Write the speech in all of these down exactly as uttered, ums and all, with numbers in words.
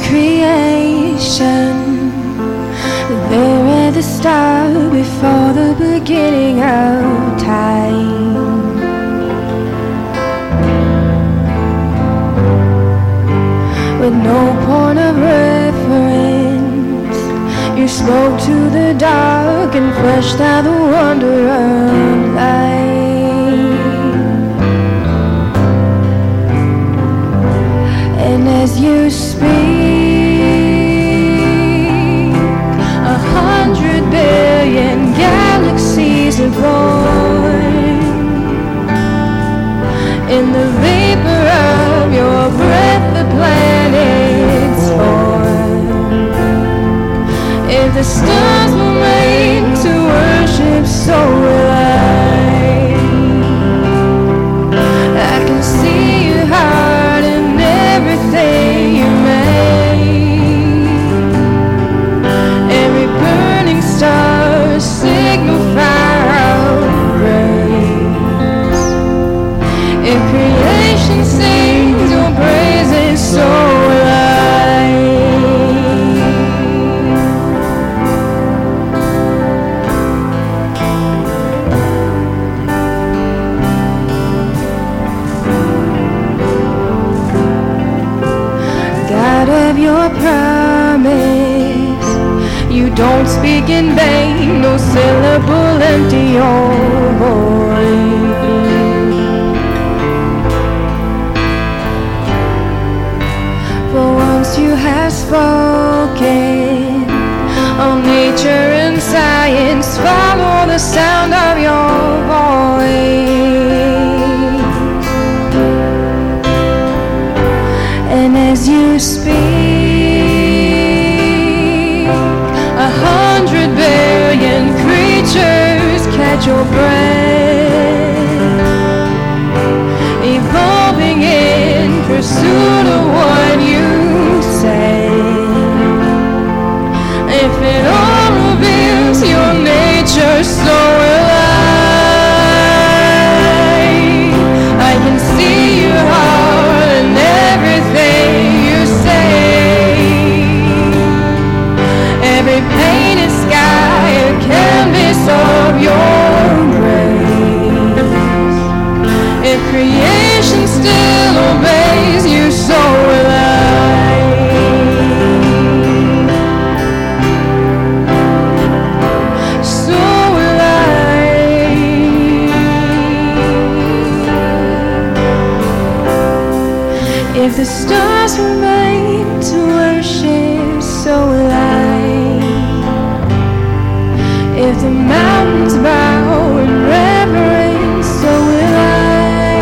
creation, there at the start, before the beginning of time. With no point of reference, you spoke to the dark and fleshed out the wonder of light. And as you speak, a hundred billion galaxies are born. In the vapor of your breath, the planets form. If the stars were made to worship, so will I. I can see your heart in everything you made. Every burning star, a signal fire of grace. If creation sings your praises, so will I. God of your promise, you don't speak in vain, no syllable empty your voice. For once you have spoken, all nature and science follow the sound of your voice. And as you speak, a hundred billion creatures catch your breath, evolving in pursuit of what you said. If it all reveals your nature, so will I. I can see your heart in everything you say. Every painted sky, a canvas of your grace. If creation still obeys you, so will I. So will I. If the stars were made to worship, so will I. If the mountains bow in reverence, so will I.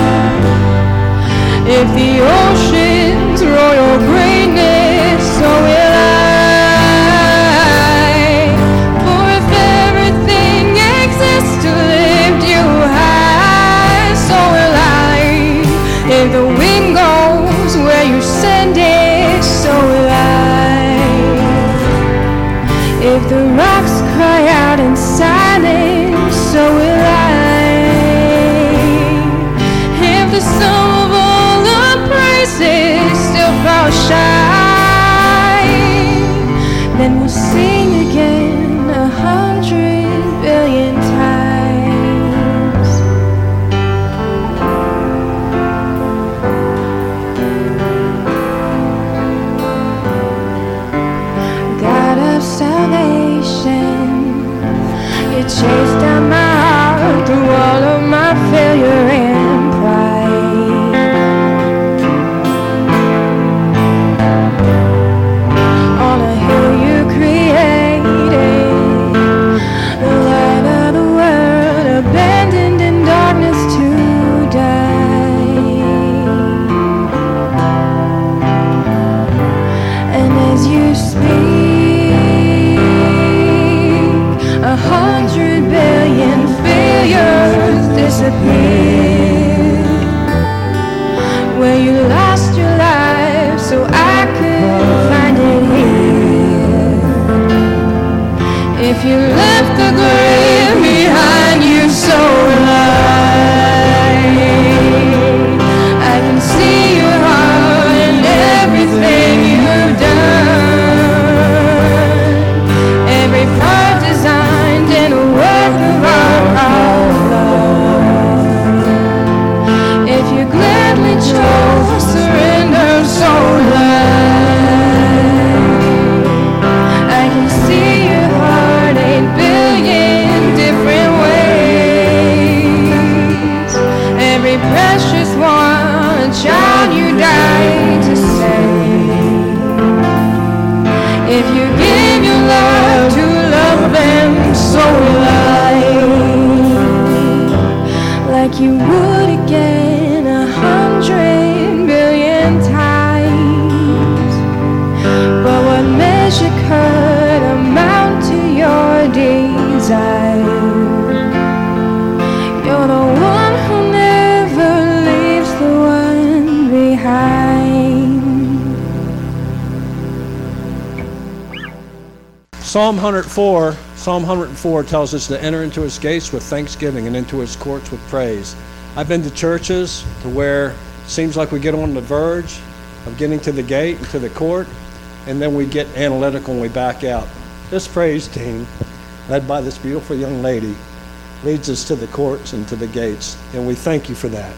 If the oceans roar your greatness, so will I. For if everything exists to lift you high, so will I. If the wind goes where you send it, so will I. If the rocks cry out in silence, so will I. If the sum of all the praises still falls shy, then we'll sing again a hundred billion times. God of salvation, you chased down my heart through all of my failure and pride. On a hill you created, the light of the world, abandoned in darkness to die. And as you speak, a hundred billion failures disappear. Where you lost your life so I could find it here. If you left the grave behind you, so will I. I can see your heart in everything you precious one, a child you died to save. If you give your love to love them, so will I, like you would again a hundred million times. But what measure could amount to your desire? You're the one who never leaves the one behind. Psalm one hundred four, Psalm one hundred four tells us to enter into his gates with thanksgiving and into his courts with praise. I've been to churches to where it seems like we get on the verge of getting to the gate and to the court, and then we get analytical and we back out. This praise team, led by this beautiful young lady, leads us to the courts and to the gates, and we thank you for that.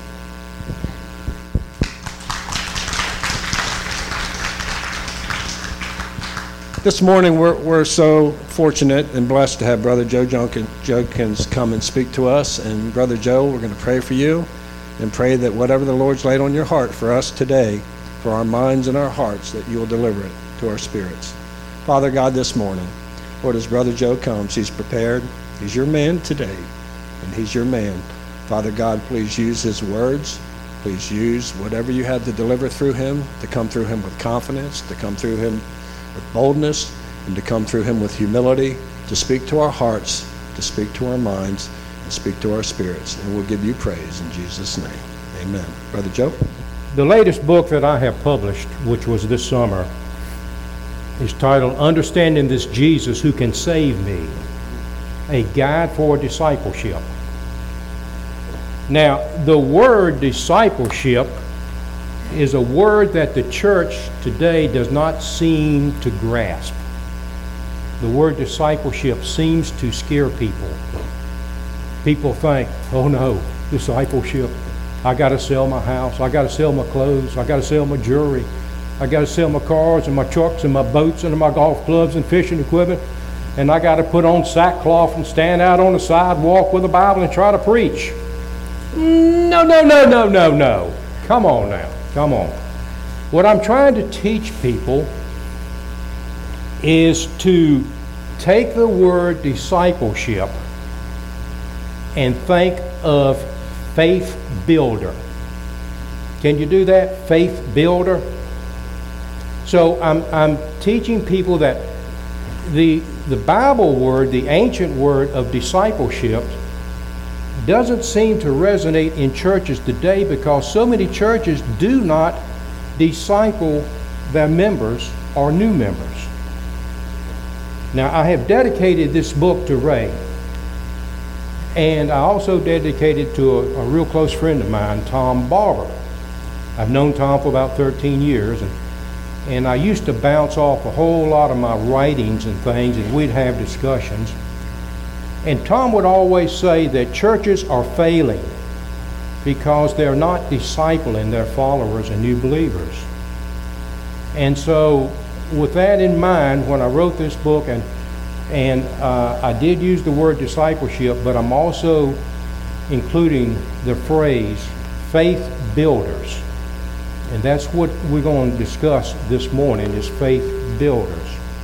This morning, we're, we're so fortunate and blessed to have Brother Joe Jokins come and speak to us. And Brother Joe, we're going to pray for you and pray that whatever the Lord's laid on your heart for us today, for our minds and our hearts, that you will deliver it to our spirits. Father God, this morning, Lord, as Brother Joe comes, he's prepared. He's your man today, and he's your man. Father God, please use his words. Please use whatever you have to deliver through him, to come through him with confidence, to come through him with boldness, and to come through him with humility, to speak to our hearts, to speak to our minds, and speak to our spirits. And we'll give you praise in Jesus' name. Amen. Brother Joe? The latest book that I have published, which was this summer, is titled Understanding This Jesus Who Can Save Me, a Guide for Discipleship. Now, the word discipleship is a word that the church today does not seem to grasp. The word discipleship seems to scare people. People think, oh no, discipleship. I got to sell my house. I got to sell my clothes. I got to sell my jewelry. I got to sell my cars and my trucks and my boats and my golf clubs and fishing equipment. And I got to put on sackcloth and stand out on the sidewalk with a Bible and try to preach. No, no, no, no, no, no. Come on now. Come on. What I'm trying to teach people is to take the word discipleship and think of faith builder. Can you do that? Faith builder? So I'm I'm teaching people that the the Bible word, the ancient word of discipleship, doesn't seem to resonate in churches today because so many churches do not disciple their members or new members. Now, I have dedicated this book to Ray, and I also dedicated to a, a real close friend of mine, Tom Barber. I've known Tom for about thirteen years, and, and I used to bounce off a whole lot of my writings and things, and we'd have discussions. And Tom would always say that churches are failing because they're not discipling their followers and new believers. And so with that in mind, when I wrote this book, and and uh, I did use the word discipleship, but I'm also including the phrase faith builders. And that's what we're going to discuss this morning, is faith builders.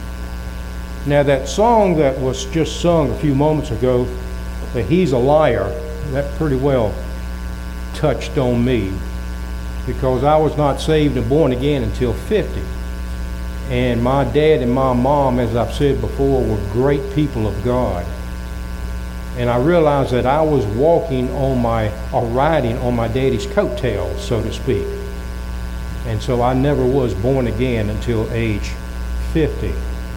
Now, that song that was just sung a few moments ago, that He's a Liar, that pretty well touched on me, because I was not saved and born again until fifty. And my dad and my mom, as I've said before, were great people of God. And I realized that I was walking on my, or riding on my daddy's coattails, so to speak. And so I never was born again until age fifty.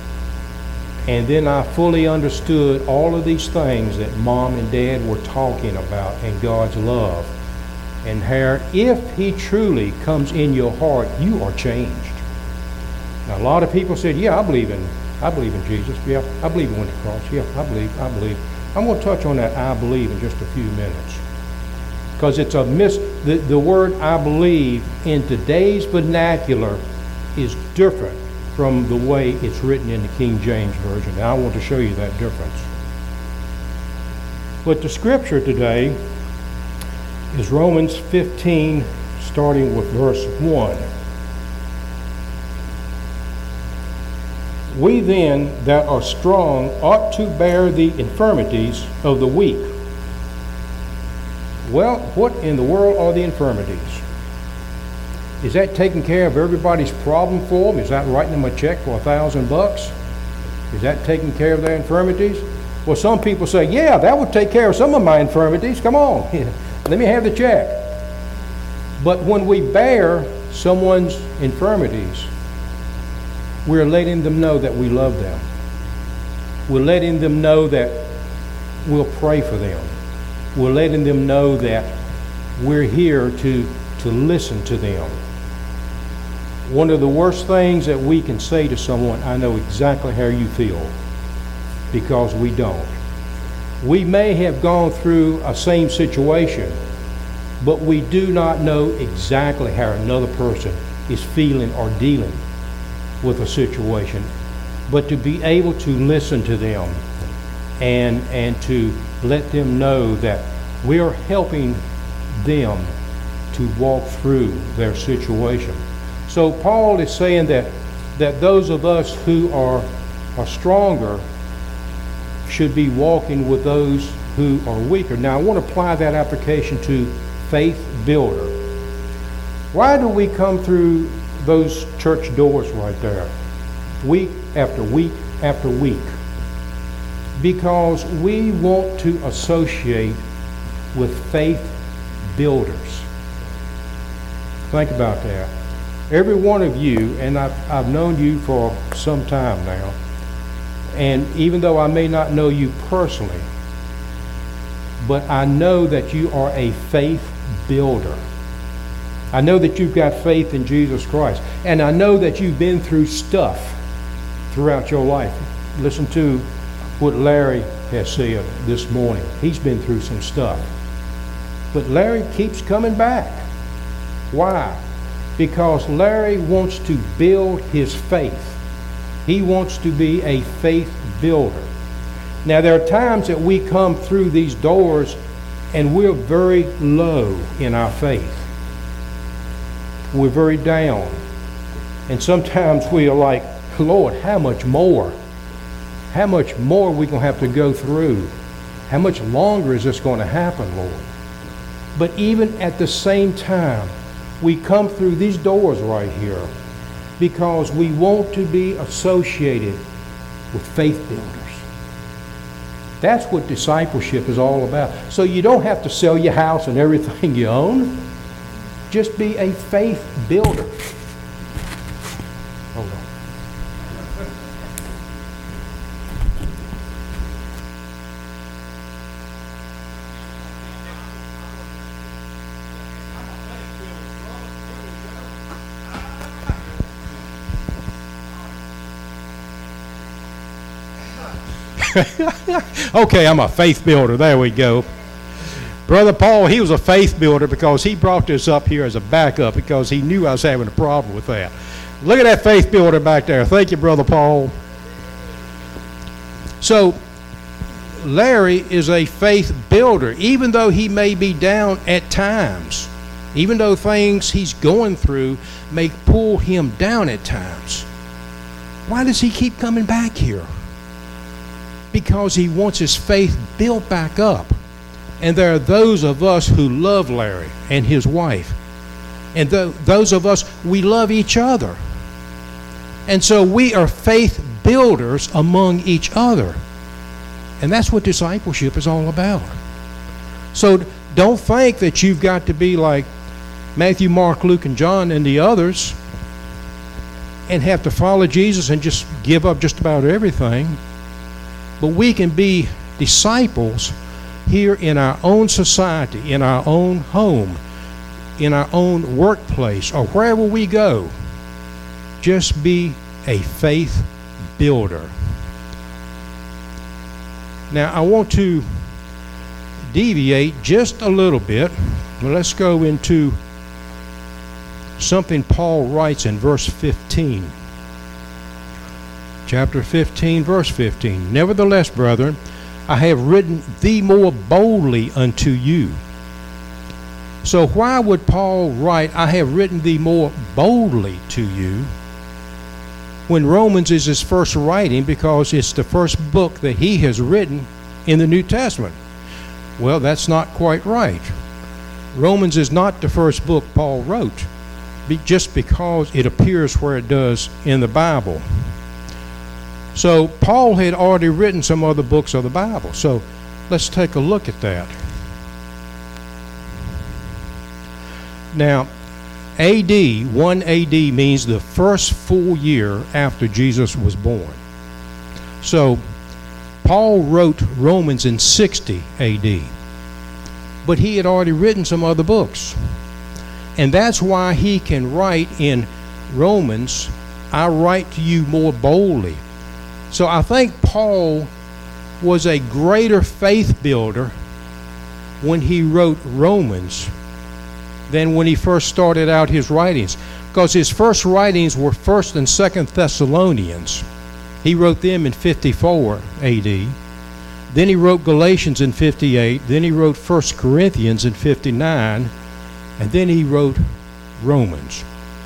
And then I fully understood all of these things that Mom and Dad were talking about in God's love. And how if He truly comes in your heart, you are changed. Now, a lot of people said, yeah, I believe in I believe in Jesus. Yeah, I believe He went to the cross. Yeah, I believe, I believe. I'm going to touch on that I believe in just a few minutes. Because it's a mis the, the word I believe in today's vernacular is different from the way it's written in the King James Version. And I want to show you that difference. But the scripture today is Romans fifteen, starting with verse one. We then that are strong ought to bear the infirmities of the weak. Well, what in the world are the infirmities? Is that taking care of everybody's problem for them? Is that writing them a check for a thousand bucks? Is that taking care of their infirmities? Well, some people say, yeah, that would take care of some of my infirmities. Come on, let me have the check. But when we bear someone's infirmities, we're letting them know that we love them. We're letting them know that we'll pray for them. We're letting them know that we're here to, to listen to them. One of the worst things that we can say to someone, I know exactly how you feel, because we don't. We may have gone through a same situation, but we do not know exactly how another person is feeling or dealing with a situation. But to be able to listen to them and, and to let them know that we are helping them to walk through their situation. So Paul is saying that, that those of us who are, are stronger should be walking with those who are weaker. Now I want to apply that application to faith builder. Why do we come through those church doors right there, week after week after week? Because we want to associate with faith builders. Think about that. Every one of you, and I've, I've known you for some time now, and even though I may not know you personally, but I know that you are a faith builder. I know that you've got faith in Jesus Christ, and I know that you've been through stuff throughout your life. Listen to what Larry has said this morning. He's been through some stuff. But Larry keeps coming back. Why? Because Larry wants to build his faith. He wants to be a faith builder. Now, there are times that we come through these doors and we're very low in our faith. We're very down. And sometimes we are like, Lord, how much more? How much more are we going to have to go through? How much longer is this going to happen, Lord? But even at the same time, we come through these doors right here because we want to be associated with faith builders. That's what discipleship is all about. So you don't have to sell your house and everything you own. Just be a faith builder. Hold on. Okay, I'm a faith builder. There we go. Brother Paul, he was a faith builder because he brought this up here as a backup because he knew I was having a problem with that. Look at that faith builder back there. Thank you, Brother Paul. So, Larry is a faith builder, even though he may be down at times, even though things he's going through may pull him down at times. Why does he keep coming back here? Because he wants his faith built back up. And there are those of us who love Larry and his wife. And th- those of us, we love each other. And so we are faith builders among each other. And that's what discipleship is all about. So don't think that you've got to be like Matthew, Mark, Luke, and John and the others and have to follow Jesus and just give up just about everything. But we can be disciples here in our own society, in our own home, in our own workplace, or wherever we go. Just be a faith builder. Now, I want to deviate just a little bit. Well, let's go into something Paul writes in verse fifteen. Chapter fifteen, verse fifteen. Nevertheless, brethren, I have written thee more boldly unto you, So why would Paul write, I have written thee more boldly to you, when Romans is his first writing because it's the first book that he has written in the New Testament? Well, that's not quite right. Romans is not the first book Paul wrote, just because it appears where it does in the Bible. So Paul had already written some other books of the Bible. So let's take a look at that. Now, A D, one A D means the first full year after Jesus was born. So Paul wrote Romans in sixty A D, but he had already written some other books. And that's why he can write in Romans, I write to you more boldly. So I think Paul was a greater faith builder when he wrote Romans than when he first started out his writings, because his first writings were First and Second Thessalonians. He wrote them in fifty-four A D. Then he wrote Galatians in fifty-eight. Then he wrote First Corinthians in fifty-nine. And then he wrote Romans.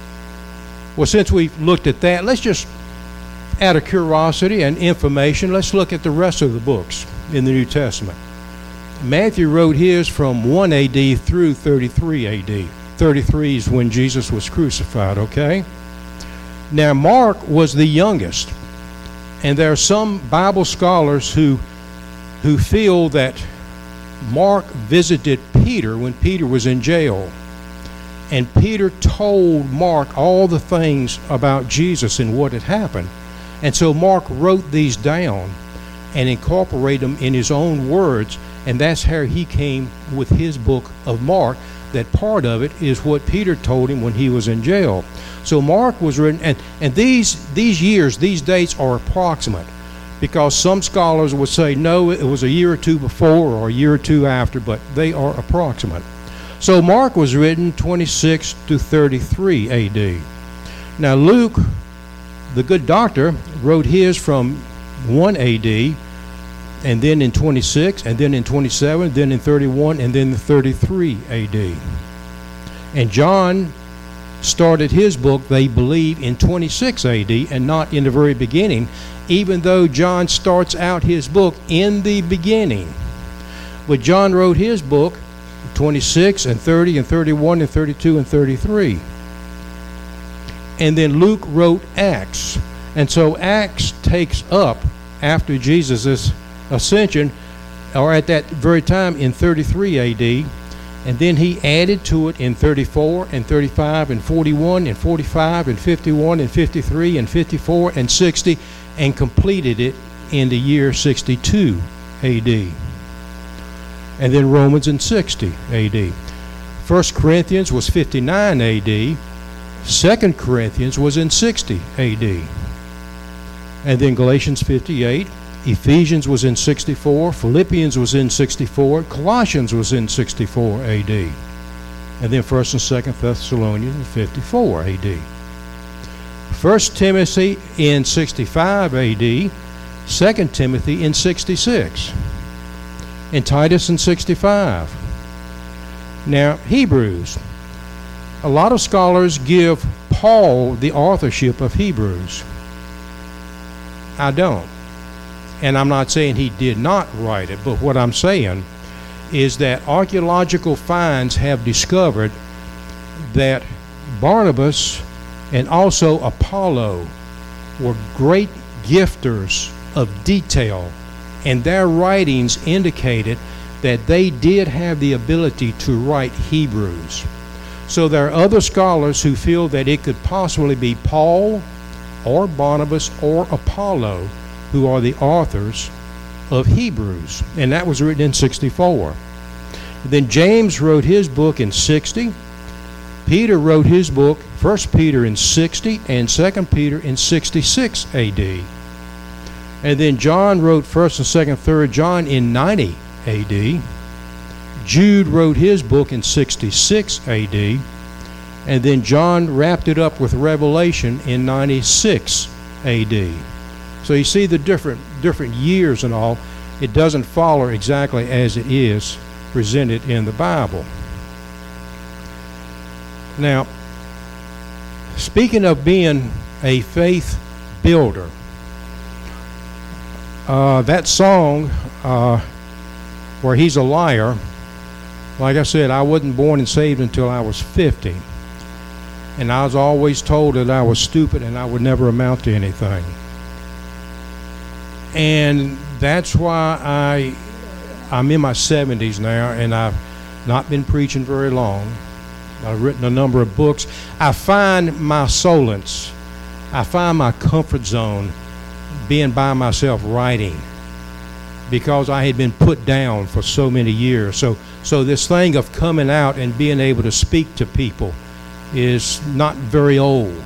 Well, since we've looked at that, let's just, out of curiosity and information, let's look at the rest of the books in the New Testament. Matthew wrote his from one A D through thirty-three A D. thirty-three is when Jesus was crucified, okay? Now, Mark was the youngest, and there are some Bible scholars who, who feel that Mark visited Peter when Peter was in jail. And Peter told Mark all the things about Jesus and what had happened. And so Mark wrote these down and incorporated them in his own words. And that's how he came with his book of Mark. That part of it is what Peter told him when he was in jail. So Mark was written, and, and these, these years, these dates are approximate, because some scholars would say, no, it was a year or two before or a year or two after, but they are approximate. So Mark was written twenty-six to thirty-three A D. Now Luke, the good doctor, wrote his from one A D, and then in twenty-six, and then in twenty-seven, then in thirty-one, and then in thirty-three A D. And John started his book, they believe, in twenty-six A D and not in the very beginning, even though John starts out his book in the beginning. But John wrote his book twenty-six and thirty and thirty-one and thirty-two and thirty-three. And then Luke wrote Acts. And so Acts takes up after Jesus' ascension, or at that very time in thirty-three A D, and then he added to it in thirty-four and thirty-five and forty-one and forty-five and fifty-one and fifty-three and fifty-four and sixty, and completed it in the year sixty-two A D. And then Romans in sixty A D. First Corinthians was fifty-nine A D. Second Corinthians was in sixty A D. And then Galatians fifty-eight. Ephesians was in sixty-four. Philippians was in sixty-four. Colossians was in sixty-four A D. And then First and Second Thessalonians in fifty-four A D. First Timothy in sixty-five A D. Second Timothy in sixty-six. And Titus in sixty-five. Now, Hebrews. A lot of scholars give Paul the authorship of Hebrews. I don't. And I'm not saying he did not write it, but what I'm saying is that archaeological finds have discovered that Barnabas and also Apollo were great gifters of detail, and their writings indicated that they did have the ability to write Hebrews. So there are other scholars who feel that it could possibly be Paul or Barnabas or Apollo who are the authors of Hebrews, and that was written in sixty-four. Then James wrote his book in sixty. Peter wrote his book, First Peter, in sixty, and Second Peter in sixty-six A D. And then John wrote First and Second, Third John in ninety A D. Jude wrote his book in sixty-six A D. And then John wrapped it up with Revelation in ninety-six A D. So you see the different different years and all. It doesn't follow exactly as it is presented in the Bible. Now, speaking of being a faith builder, uh, that song, uh, where he's a liar, like I said, I wasn't born and saved until I was fifty. And I was always told that I was stupid and I would never amount to anything. And that's why I, I'm in my seventies now, and I've not been preaching very long. I've written a number of books. I find my solace, I find my comfort zone being by myself writing, because I had been put down for so many years. So, so this thing of coming out and being able to speak to people is not very old.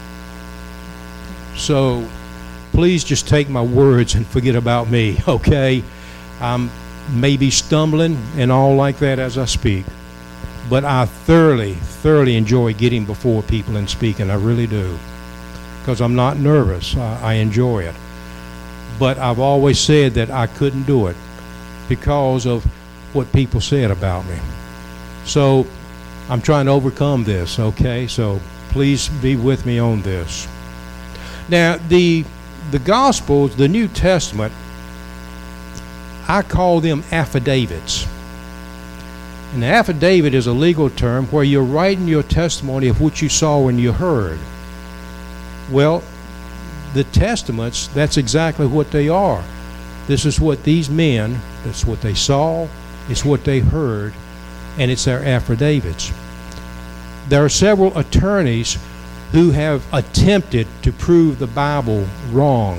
So please just take my words and forget about me, okay? I'm maybe stumbling and all like that as I speak, but I thoroughly, thoroughly enjoy getting before people and speaking. I really do, because I'm not nervous. I, I enjoy it. But I've always said that I couldn't do it because of what people said about me. So I'm trying to overcome this, okay? So please be with me on this. Now, the the Gospels, the New Testament, I call them affidavits. An affidavit is a legal term where you're writing your testimony of what you saw and you heard. Well, the Testaments, that's exactly what they are. This is what these men, that's what they saw, it's what they heard, and it's their affidavits. There are several attorneys who have attempted to prove the Bible wrong.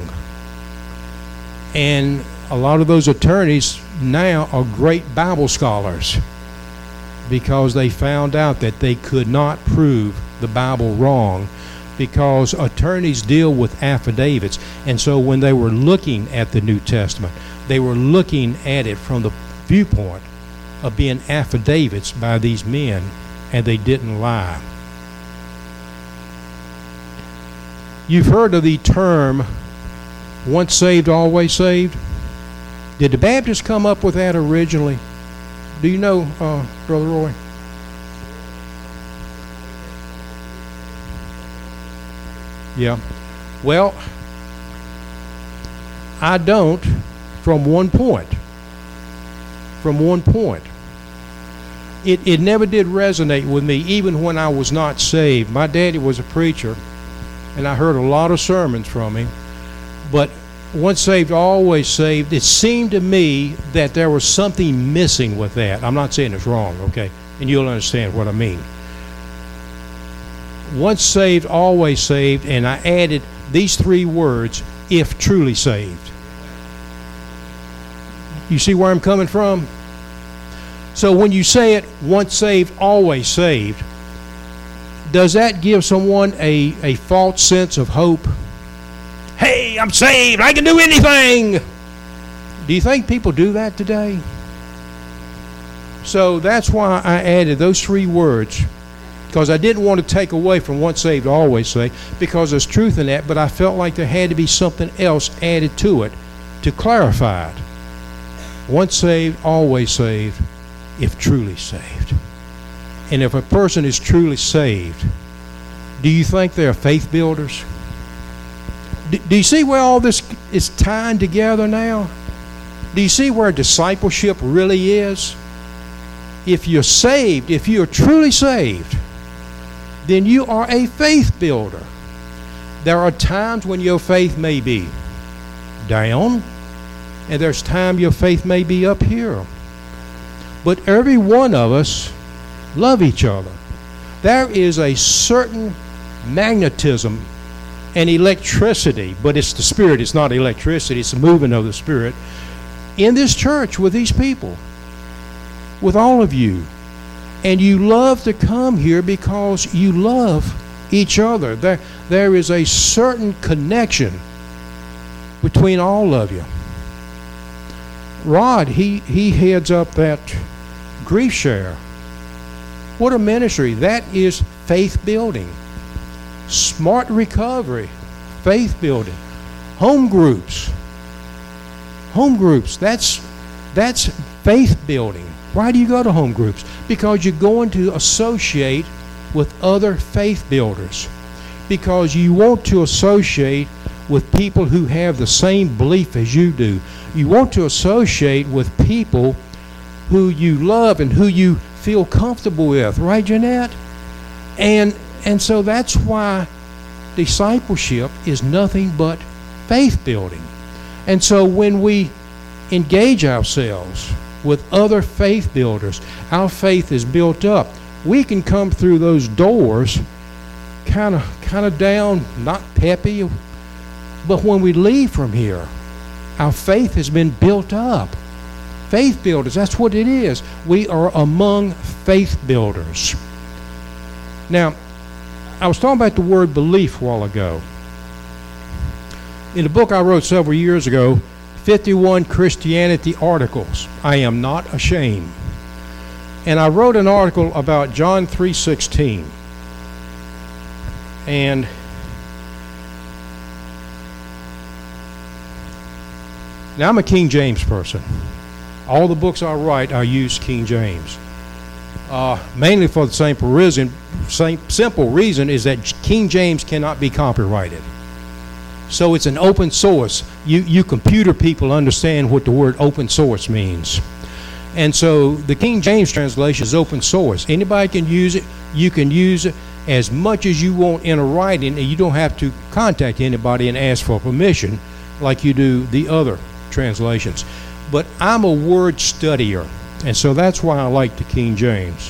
And a lot of those attorneys now are great Bible scholars because they found out that they could not prove the Bible wrong, because attorneys deal with affidavits. And so when they were looking at the New Testament, they were looking at it from the viewpoint of being affidavits by these men, and they didn't lie. You've heard of the term, once saved, always saved? Did the Baptists come up with that originally? Do you know, uh, Brother Roy? Yeah. Well, I don't from one point. From one point. It, it never did resonate with me, even when I was not saved. My daddy was a preacher, and I heard a lot of sermons from him. But once saved, always saved, it seemed to me that there was something missing with that. I'm not saying it's wrong, okay? And you'll understand what I mean. Once saved, always saved, and I added these three words, if truly saved. You see where I'm coming from? So when you say it, once saved, always saved, does that give someone a, a false sense of hope? Hey, I'm saved, I can do anything. Do you think people do that today? So that's why I added those three words, because I didn't want to take away from once saved, always saved, because there's truth in that, but I felt like there had to be something else added to it to clarify it. Once saved, always saved, if truly saved. And if a person is truly saved, do you think they're faith builders? Do, do you see where all this is tying together now? Do you see where discipleship really is? If you're saved, if you're truly saved, then you are a faith builder. There are times when your faith may be down, and there's time your faith may be up here. But every one of us love each other. There is a certain magnetism and electricity, but it's the Spirit, it's not electricity, it's the movement of the Spirit in this church with these people, with all of you. And you love to come here because you love each other. There, there is a certain connection between all of you. Rod, he, he heads up that Grief Share. What a ministry. That is faith building. Smart Recovery, faith building. Home groups. Home groups, that's, that's faith building. Why do you go to home groups? Because you're going to associate with other faith builders because you want to associate with people who have the same belief as you do. You want to associate with people who you love and who you feel comfortable with, right, Jeanette? And and so that's why discipleship is nothing but faith building. And so when we engage ourselves with other faith builders, our faith is built up. We can come through those doors kind of kind of down, not peppy, but when we leave from here, our faith has been built up. Faith builders, that's what it is. We are among faith builders. Now, I was talking about the word belief a while ago. In a book I wrote several years ago, fifty-one Christianity Articles, I Am Not Ashamed. And I wrote an article about John three sixteen. And now I'm a King James person. All the books I write, I use King James. Uh, mainly for the same reason, same simple reason is that King James cannot be copyrighted. So it's an open source. You, you computer people understand what the word open source means. And so the King James translation is open source. Anybody can use it. You can use it as much as you want in a writing, and you don't have to contact anybody and ask for permission like you do the other translations. But I'm a word studier, and so that's why I like the King James.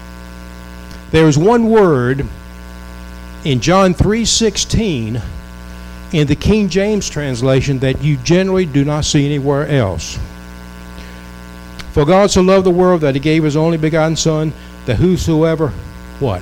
There's one word in John three sixteen in the King James translation that you generally do not see anywhere else. For God so loved the world that he gave his only begotten Son, that whosoever, what?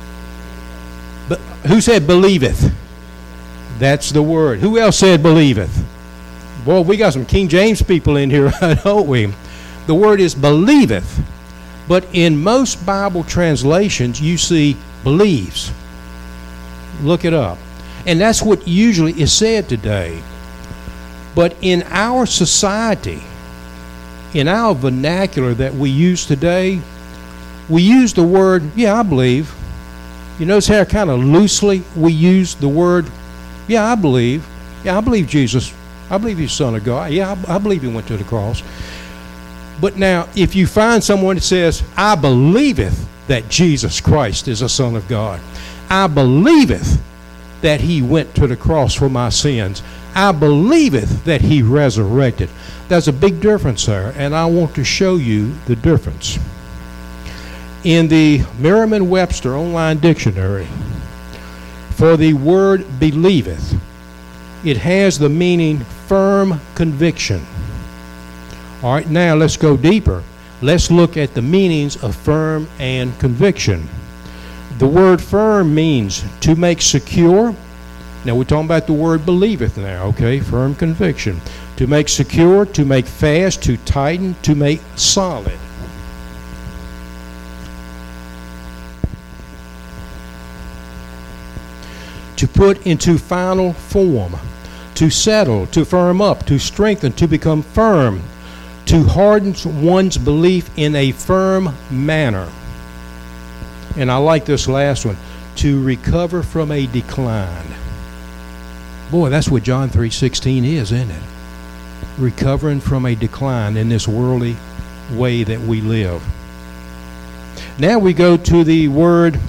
But who said believeth? That's the word. Who else said believeth? Boy, we got some King James people in here, don't we? The word is believeth. But in most Bible translations, you see believes. Look it up. And that's what usually is said today. But in our society, in our vernacular that we use today, we use the word, yeah, I believe. You notice how kind of loosely we use the word, yeah, I believe. Yeah, I believe Jesus. I believe he's the Son of God. Yeah, I, I believe he went to the cross. But now, if you find someone that says, I believeth that Jesus Christ is the Son of God. I believeth that he went to the cross for my sins. I believeth that he resurrected. There's a big difference there, and I want to show you the difference. In the Merriam-Webster Online Dictionary, for the word believeth, it has the meaning firm conviction. All right, now let's go deeper. Let's look at the meanings of firm and conviction. The word firm means to make secure. Now we're talking about the word believeth now, okay? Firm conviction. To make secure, to make fast, to tighten, to make solid. To put into final form. To settle, to firm up, to strengthen, to become firm. To harden one's belief in a firm manner. And I like this last one. To recover from a decline. Boy, that's what John three sixteen is, isn't it? Recovering from a decline in this worldly way that we live. Now we go to the word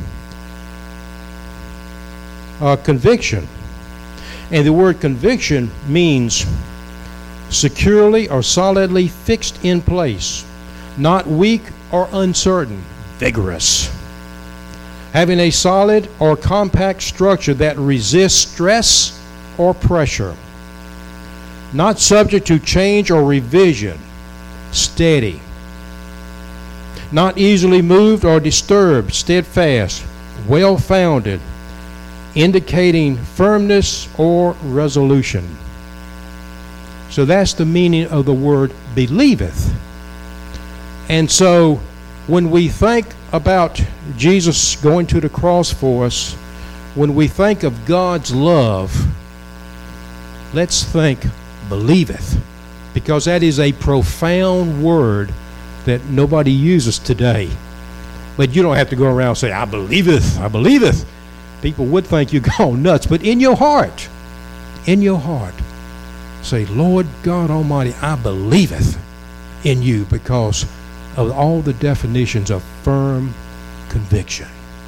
uh, conviction. And the word conviction means securely or solidly fixed in place, not weak or uncertain, vigorous. Having a solid or compact structure that resists stress or pressure. Not subject to change or revision, steady. Not easily moved or disturbed, steadfast, well-founded, indicating firmness or resolution. So that's the meaning of the word believeth. And so when we think about Jesus going to the cross for us, when we think of God's love, let's think believeth, because that is a profound word that nobody uses today. But you don't have to go around and say, I believeth, I believeth. People would think you're gone nuts, but in your heart, in your heart, say, Lord God Almighty, I believeth in you, because of all the definitions of firm conviction.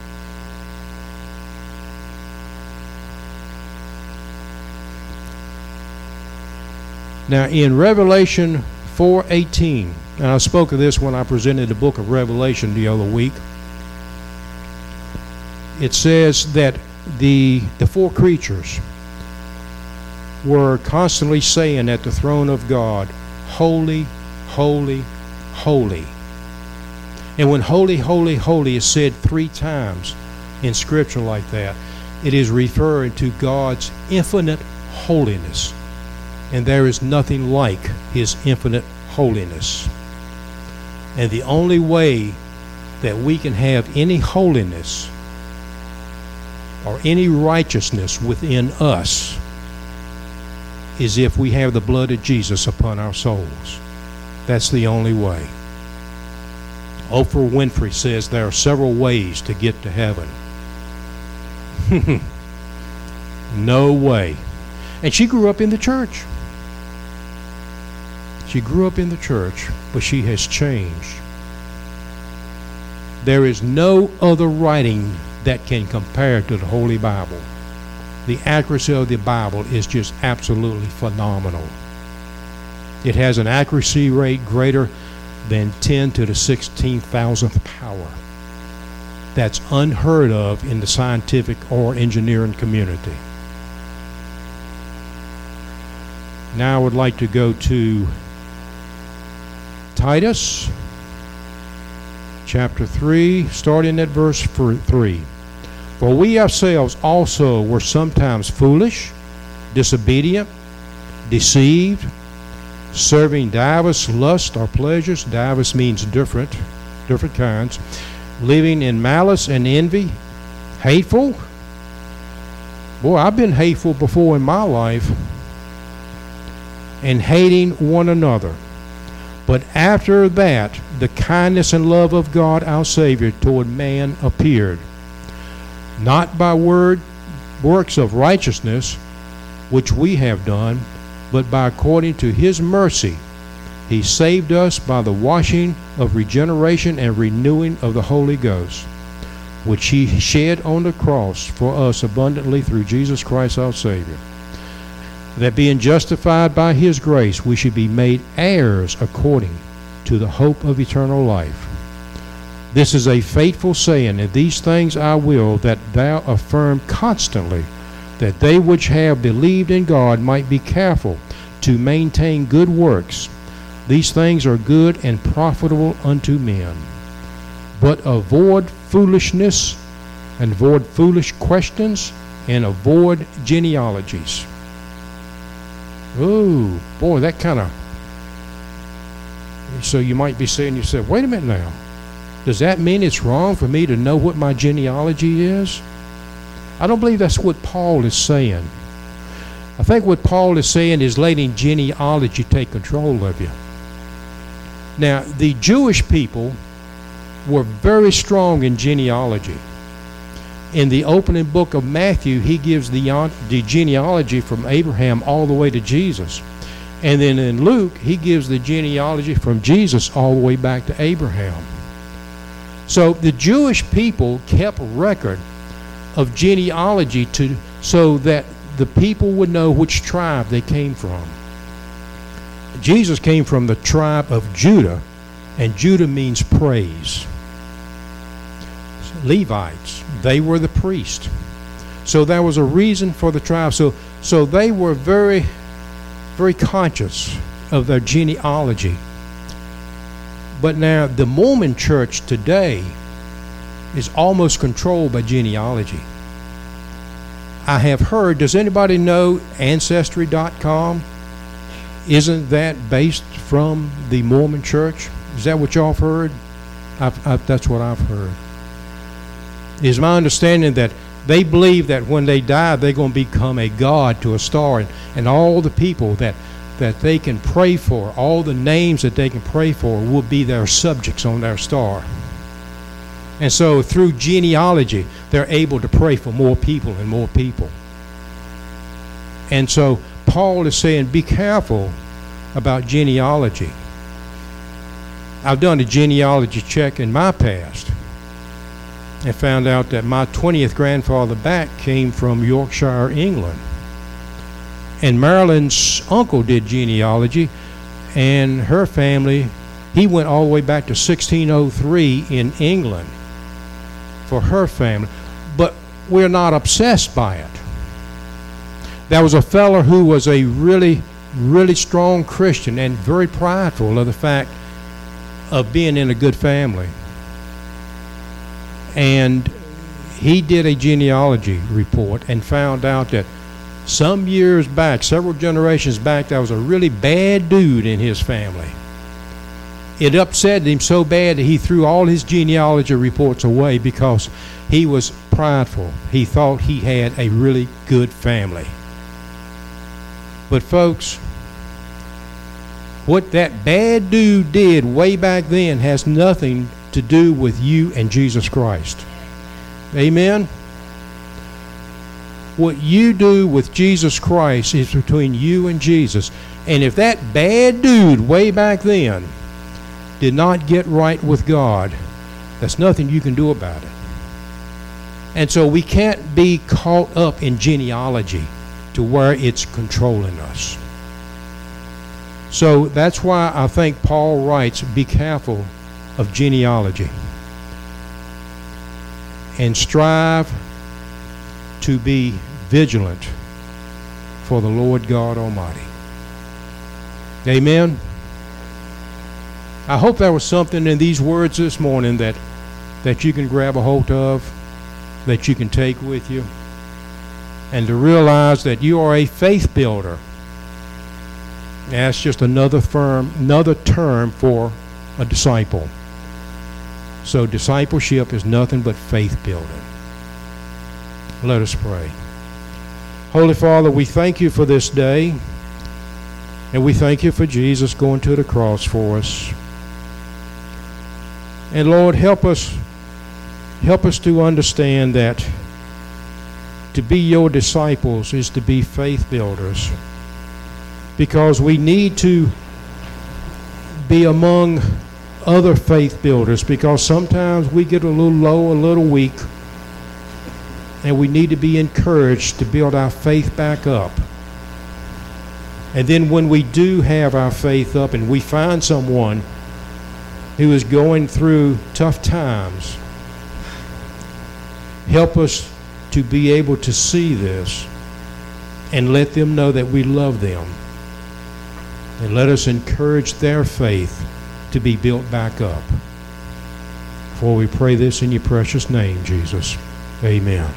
Now in Revelation four eighteen, and I spoke of this when I presented the book of Revelation the other week, it says that the the four creatures were constantly saying at the throne of God, holy, holy, holy. And when holy, holy, holy is said three times in Scripture like that, it is referring to God's infinite holiness. And there is nothing like His infinite holiness. And the only way that we can have any holiness or any righteousness within us is if we have the blood of Jesus upon our souls. That's the only way. Oprah Winfrey says there are several ways to get to heaven. No way. And she grew up in the church. She grew up in the church, but she has changed. There is no other writing that can compare to the Holy Bible. The accuracy of the Bible is just absolutely phenomenal. It has an accuracy rate greater than ten to the sixteen thousandth power. That's unheard of in the scientific or engineering community. Now I would like to go to Titus chapter three, starting at verse three. For we ourselves also were sometimes foolish, disobedient, deceived, serving divers lusts or pleasures. Divers means different, different kinds. Living in malice and envy, hateful. Boy, I've been hateful before in my life. And hating one another. But after that, the kindness and love of God our Savior toward man appeared, not by word works of righteousness, which we have done, but by according to His mercy, He saved us by the washing of regeneration and renewing of the Holy Ghost, which He shed on the cross for us abundantly through Jesus Christ our Savior, that being justified by His grace, we should be made heirs according to the hope of eternal life. This is a faithful saying, and these things I will that thou affirm constantly, that they which have believed in God might be careful to maintain good works. These things are good and profitable unto men. But avoid foolishness, and avoid foolish questions, and avoid genealogies. Oh, boy, that kind of... So you might be saying to yourself, wait a minute now. Does that mean it's wrong for me to know what my genealogy is? I don't believe that's what Paul is saying. I think what Paul is saying is letting genealogy take control of you. Now, the Jewish people were very strong in genealogy. In the opening book of Matthew, he gives the, the genealogy from Abraham all the way to Jesus. And then in Luke, he gives the genealogy from Jesus all the way back to Abraham. So the Jewish people kept record of genealogy to so that the people would know which tribe they came from. Jesus came from the tribe of Judah, and Judah means praise. Levites, they were the priest. So there was a reason for the tribe. So so they were very, very conscious of their genealogy. But now the Mormon church today is almost controlled by genealogy. I have heard, does anybody know Ancestry dot com? Isn't that based from the Mormon church? Is that what y'all have heard? I've, I've, that's what I've heard. It's my understanding that they believe that when they die, they're going to become a god to a star, and, and all the people that that they can pray for, all the names that they can pray for will be their subjects on their star. And so through genealogy, they're able to pray for more people and more people. And so Paul is saying, be careful about genealogy. I've done a genealogy check in my past and found out that my twentieth grandfather back came from Yorkshire, England. And Marilyn's uncle did genealogy, and her family, he went all the way back to sixteen oh three in England for her family. But we're not obsessed by it. There was a fellow who was a really, really strong Christian and very prideful of the fact of being in a good family. And he did a genealogy report and found out that some years back, several generations back, there was a really bad dude in his family. It upset him so bad that he threw all his genealogy reports away because he was prideful. He thought he had a really good family. But folks, what that bad dude did way back then has nothing to do with you and Jesus Christ. Amen? What you do with Jesus Christ is between you and Jesus. And if that bad dude way back then did not get right with God, there's nothing you can do about it. And so we can't be caught up in genealogy to where it's controlling us. So that's why I think Paul writes, be careful of genealogy and strive to be vigilant for the Lord God Almighty. Amen. I hope there was something in these words this morning that that you can grab a hold of, that you can take with you, and to realize that you are a faith builder. That's just another firm, another term for a disciple. So discipleship is nothing but faith building. Let us pray. Holy Father, we thank you for this day, and we thank you for Jesus going to the cross for us. And Lord, help us, help us to understand that to be your disciples is to be faith builders, because we need to be among other faith builders, because sometimes we get a little low, a little weak, and we need to be encouraged to build our faith back up. And then when we do have our faith up and we find someone who is going through tough times, help us to be able to see this and let them know that we love them. And let us encourage their faith to be built back up. For we pray this in your precious name, Jesus. Amen.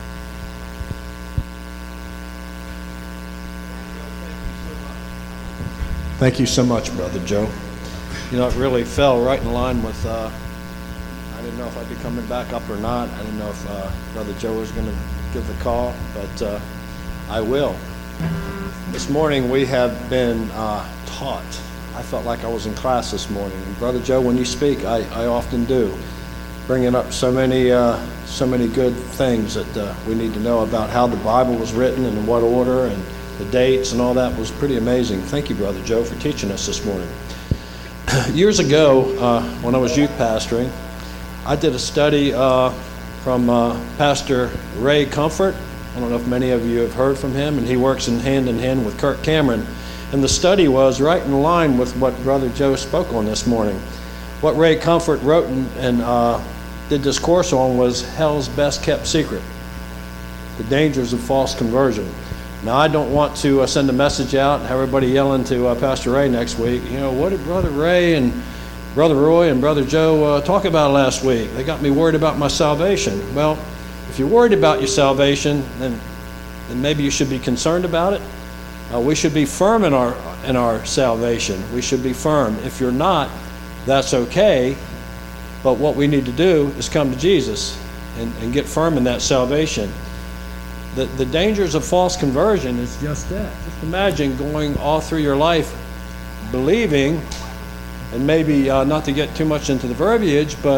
Thank you so much, Brother Joe. You know, it really fell right in line with, uh, I didn't know if I'd be coming back up or not. I didn't know if uh, Brother Joe was going to give the call, but uh, I will. This morning we have been uh, taught. I felt like I was in class this morning. And Brother Joe, when you speak, I, I often do, bringing up so many uh, so many good things that uh, we need to know about how the Bible was written and in what order, and the dates and all that was pretty amazing. Thank you, Brother Joe, for teaching us this morning. Years ago, uh, when I was youth pastoring, I did a study uh, from uh, Pastor Ray Comfort. I don't know if many of you have heard from him, and he works in hand in hand with Kirk Cameron. And the study was right in line with what Brother Joe spoke on this morning. What Ray Comfort wrote and, and uh, did this course on was hell's best kept secret, the dangers of false conversion. Now, I don't want to uh, send a message out and have everybody yelling to uh, Pastor Ray next week, you know, what did Brother Ray and Brother Roy and Brother Joe uh, talk about last week? They got me worried about my salvation. Well, if you're worried about your salvation, then, then maybe you should be concerned about it. Uh, we should be firm in our in our salvation. We should be firm. If you're not, that's okay. But what we need to do is come to Jesus and, and get firm in that salvation. The, the dangers of false conversion is just that. Just imagine going all through your life believing, and maybe uh, not to get too much into the verbiage, but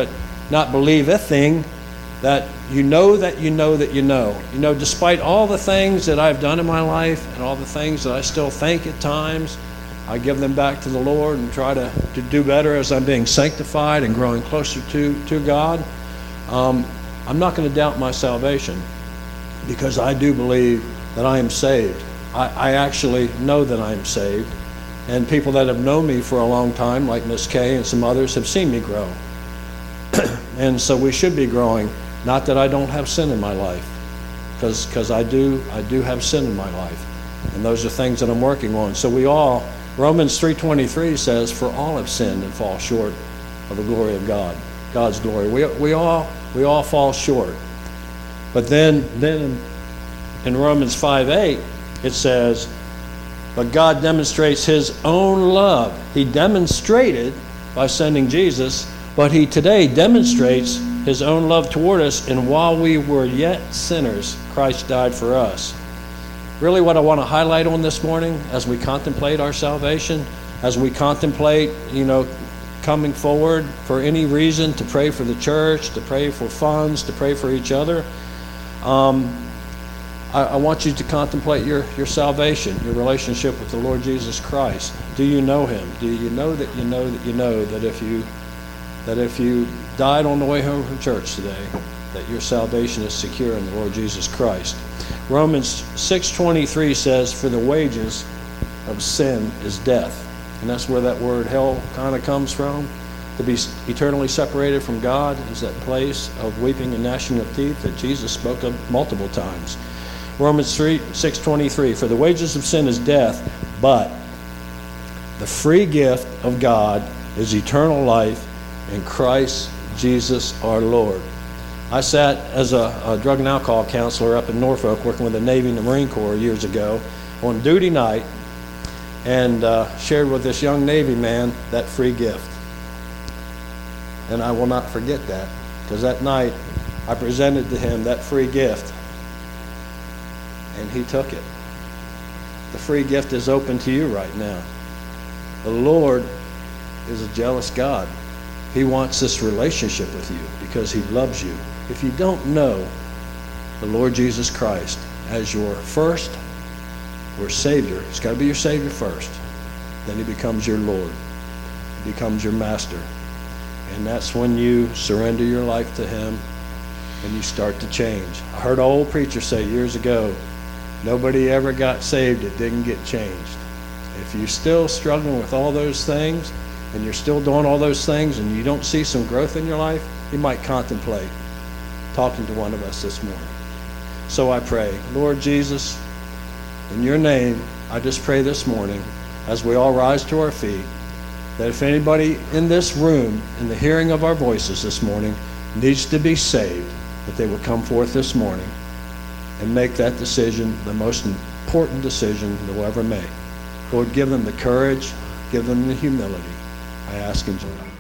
not believe a thing that you know that you know that you know. You know, despite all the things that I've done in my life and all the things that I still think at times, I give them back to the Lord and try to, to do better as I'm being sanctified and growing closer to, to God. Um, I'm not going to doubt my salvation because I do believe that I am saved. I, I actually know that I am saved. And people that have known me for a long time, like Miss Kay and some others, have seen me grow. And so we should be growing. Not that I don't have sin in my life, because because I do I do have sin in my life, and those are things that I'm working on. So we all, Romans three twenty-three says, for all have sinned and fall short of the glory of God, God's glory. We we all we all fall short. But then then in Romans five eight it says, but God demonstrates His own love. He demonstrated by sending Jesus, but He today demonstrates His own love toward us, and while we were yet sinners, Christ died for us. Really what I want to highlight on this morning as we contemplate our salvation, as we contemplate, you know, coming forward for any reason to pray for the church, to pray for funds, to pray for each other, um, I, I want you to contemplate your, your salvation, your relationship with the Lord Jesus Christ. Do you know Him? Do you know that you know that you know that if you that if you died on the way home from church today, that your salvation is secure in the Lord Jesus Christ? Romans six twenty-three says, for the wages of sin is death. And that's where that word hell kind of comes from. To be eternally separated from God is that place of weeping and gnashing of teeth that Jesus spoke of multiple times. Romans six twenty-three, for the wages of sin is death, but the free gift of God is eternal life in Christ Jesus our Lord. I sat as a, a drug and alcohol counselor up in Norfolk working with the Navy and the Marine Corps years ago on duty night, and uh, shared with this young Navy man that free gift. And I will not forget that, because that night I presented to him that free gift, and he took it. The free gift is open to you right now. The Lord is a jealous God. He wants this relationship with you because He loves you. If you don't know the Lord Jesus Christ as your first or Savior, it's got to be your Savior first. Then He becomes your Lord. He becomes your Master. And that's when you surrender your life to Him and you start to change. I heard an old preacher say years ago, nobody ever got saved that didn't get changed. If you're still struggling with all those things, and you're still doing all those things, and you don't see some growth in your life, you might contemplate talking to one of us this morning. So I pray, Lord Jesus, in Your name, I just pray this morning, as we all rise to our feet, that if anybody in this room, in the hearing of our voices this morning, needs to be saved, that they will come forth this morning and make that decision the most important decision they'll ever make. Lord, give them the courage, give them the humility. I ask in Jesus' name.